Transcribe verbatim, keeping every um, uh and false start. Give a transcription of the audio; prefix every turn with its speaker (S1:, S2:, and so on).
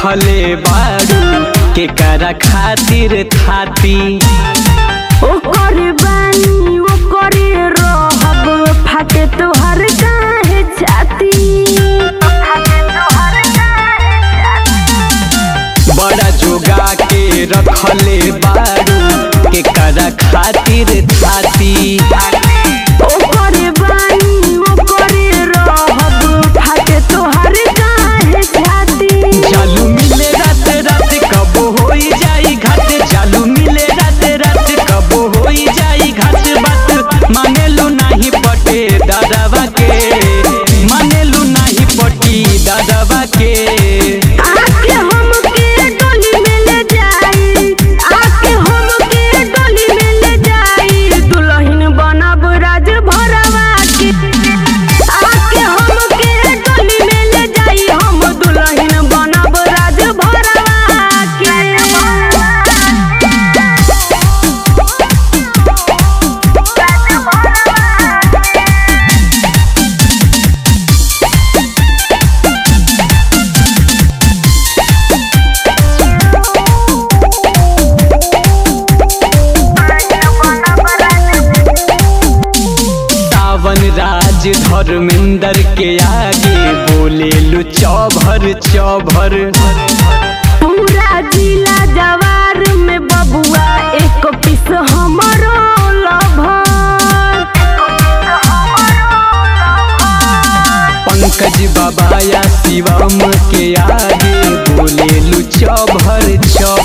S1: रखले बारू के करा खातिर थाती
S2: ओकर बानी ओकर रहब फाटे तोहर काहे छाती
S1: बड़ा जोगा के रखले बारू के करा खातिर थाती
S2: ओकर बानी ओकर रहब फाटे तोहर काहे छाती
S1: चालू मिले रात रात कब होई जाई घाट चालू मिले रात रात कब होई जाई घाट बात मानेलू नहीं पटे दादावा के मानेलू नहीं पटी दादावा के
S2: आके हमके डोली में ले जाई आके हमके डोली में ले जाई दुल्हन बनब राज भरवा के आके हमके डोली में ले जाई हम दुल्हन बनब राज भरवा के
S1: सावन राज धर्मेंद्र के आगे बोले लू चौभर चौभर
S2: पूरा जिला जवार में बबुआ एक पीस हमरो लभर
S1: पंकज बाबा या शिवम के आगे बोले लू चौभर चौभर